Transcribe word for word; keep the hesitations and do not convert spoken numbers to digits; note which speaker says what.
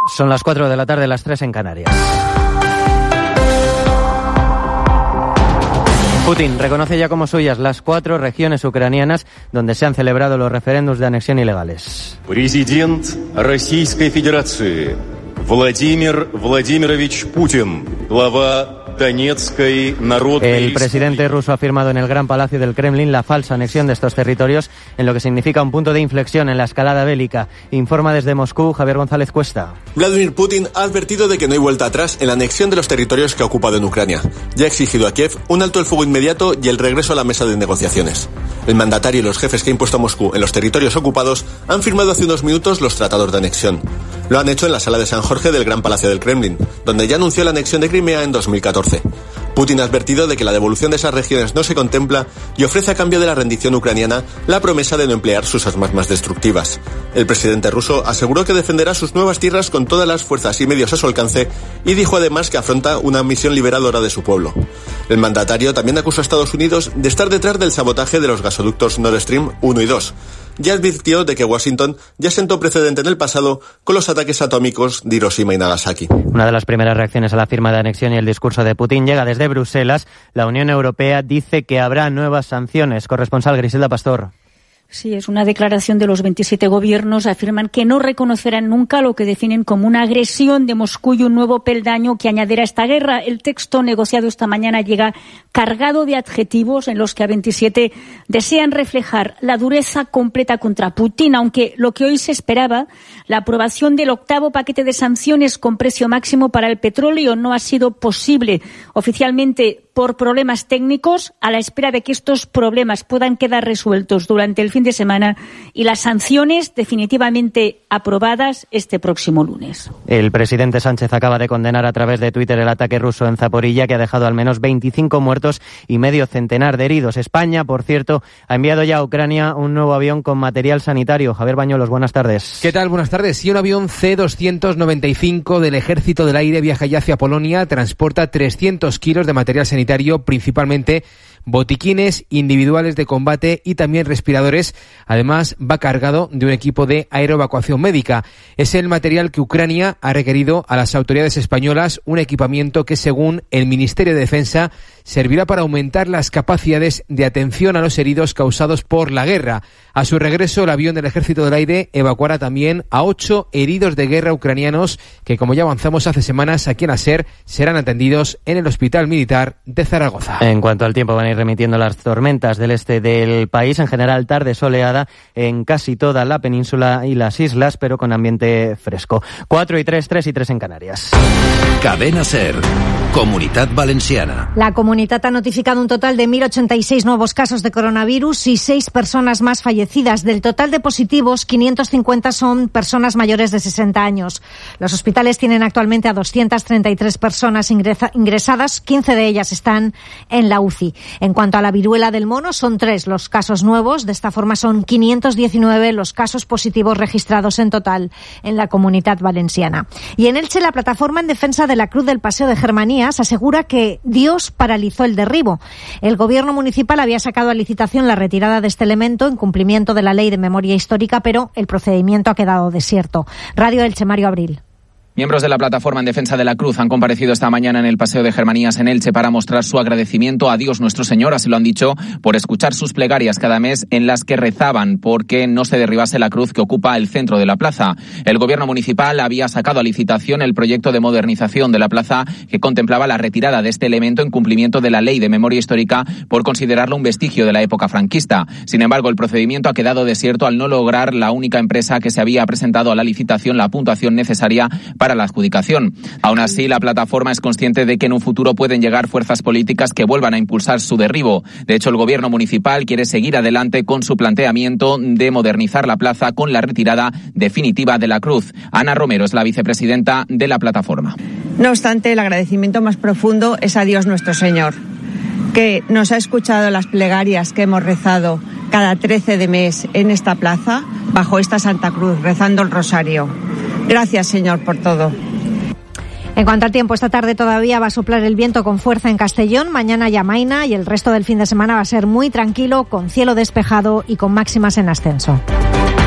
Speaker 1: Son las cuatro de la tarde, las tres en Canarias. Putin reconoce ya como suyas las cuatro regiones ucranianas donde se han celebrado los referéndums de anexión ilegales.
Speaker 2: Президент Российской Федерации Владимир Владимирович Путин, глава Donetской Народной.
Speaker 1: El presidente ruso ha afirmado en el Gran Palacio del Kremlin la falsa anexión de estos territorios, en lo que significa un punto de inflexión en la escalada bélica. Informa desde Moscú Javier González Cuesta.
Speaker 3: Vladimir Putin ha advertido de que no hay vuelta atrás en la anexión de los territorios que ha ocupado en Ucrania. Ya ha exigido a Kiev un alto el fuego inmediato y el regreso a la mesa de negociaciones. El mandatario y los jefes que ha impuesto a Moscú en los territorios ocupados han firmado hace unos minutos los tratados de anexión. Lo han hecho en la sala de San Jorge del Gran Palacio del Kremlin, donde ya anunció la anexión de Crimea en dos mil catorce. Putin ha advertido de que la devolución de esas regiones no se contempla y ofrece a cambio de la rendición ucraniana la promesa de no emplear sus armas más destructivas. El presidente ruso aseguró que defenderá sus nuevas tierras con todas las fuerzas y medios a su alcance y dijo además que afronta una misión liberadora de su pueblo. El mandatario también acusó a Estados Unidos de estar detrás del sabotaje de los gasoductos Nord Stream uno y dos. Ya advirtió de que Washington ya sentó precedente en el pasado con los ataques atómicos de Hiroshima y Nagasaki.
Speaker 1: Una de las primeras reacciones a la firma de anexión y el discurso de Putin llega desde Bruselas. La Unión Europea dice que habrá nuevas sanciones. Corresponsal Griselda Pastor.
Speaker 4: Sí, es una declaración de los veintisiete gobiernos. Afirman que no reconocerán nunca lo que definen como una agresión de Moscú y un nuevo peldaño que añadirá a esta guerra. El texto negociado esta mañana llega cargado de adjetivos en los que a veintisiete desean reflejar la dureza completa contra Putin, aunque lo que hoy se esperaba, la aprobación del octavo paquete de sanciones con precio máximo para el petróleo, no ha sido posible oficialmente por problemas técnicos, a la espera de que estos problemas puedan quedar resueltos durante el fin de semana y las sanciones definitivamente aprobadas este próximo lunes.
Speaker 1: El presidente Sánchez acaba de condenar a través de Twitter el ataque ruso en Zaporilla, que ha dejado al menos veinticinco muertos y medio centenar de heridos. España, por cierto, ha enviado ya a Ucrania un nuevo avión con material sanitario. Javier Bañuelos, buenas tardes.
Speaker 5: ¿Qué tal? Buenas tardes. Sí, un avión C doscientos noventa y cinco del Ejército del Aire viaja ya hacia Polonia, transporta trescientos kilos de material sanitario, principalmente botiquines individuales de combate y también respiradores. Además, va cargado de un equipo de aeroevacuación médica. Es el material que Ucrania ha requerido a las autoridades españolas, un equipamiento que, según el Ministerio de Defensa, servirá para aumentar las capacidades de atención a los heridos causados por la guerra. A su regreso, el avión del Ejército del Aire evacuará también a ocho heridos de guerra ucranianos que, como ya avanzamos hace semanas aquí en ASER, serán atendidos en el Hospital Militar de Zaragoza.
Speaker 1: En cuanto al tiempo, van a ir remitiendo las tormentas del este del país. En general, tarde soleada en casi toda la península y las islas, pero con ambiente fresco. Cuatro y tres, tres y tres en Canarias.
Speaker 6: Cadena SER, Comunitat Valenciana.
Speaker 7: La comunidad ha notificado un total de mil ochenta y seis nuevos casos de coronavirus y seis personas más fallecidas. Del total de positivos, quinientos cincuenta son personas mayores de sesenta años. Los hospitales tienen actualmente a doscientas treinta y tres personas ingresa- ingresadas, quince de ellas están en la U C I. En cuanto a la viruela del mono, son tres los casos nuevos. De esta forma son quinientos diecinueve los casos positivos registrados en total en la Comunidad Valenciana. Y en Elche, la plataforma en defensa de la Cruz del Paseo de Germanías asegura que Dios paralizó el derribo. El gobierno municipal había sacado a licitación la retirada de este elemento en cumplimiento de la Ley de Memoria Histórica, pero el procedimiento ha quedado desierto. Radio Elche, Mario Abril.
Speaker 8: Miembros de la Plataforma en Defensa de la Cruz han comparecido esta mañana en el Paseo de Germanías en Elche para mostrar su agradecimiento a Dios nuestro Señor, así lo han dicho, por escuchar sus plegarias cada mes en las que rezaban porque no se derribase la cruz que ocupa el centro de la plaza. El gobierno municipal había sacado a licitación el proyecto de modernización de la plaza que contemplaba la retirada de este elemento en cumplimiento de la Ley de Memoria Histórica por considerarlo un vestigio de la época franquista. Sin embargo, el procedimiento ha quedado desierto al no lograr la única empresa que se había presentado a la licitación la puntuación necesaria para la adjudicación. Aún así, la plataforma es consciente de que en un futuro pueden llegar fuerzas políticas que vuelvan a impulsar su derribo. De hecho, el gobierno municipal quiere seguir adelante con su planteamiento de modernizar la plaza con la retirada definitiva de la cruz. Ana Romero es la vicepresidenta de la plataforma.
Speaker 9: No obstante, el agradecimiento más profundo es a Dios nuestro Señor, que nos ha escuchado las plegarias que hemos rezado cada trece de mes en esta plaza, bajo esta Santa Cruz, rezando el rosario. Gracias, Señor, por todo.
Speaker 7: En cuanto al tiempo, esta tarde todavía va a soplar el viento con fuerza en Castellón, mañana Llamaina y el resto del fin de semana va a ser muy tranquilo, con cielo despejado y con máximas en ascenso.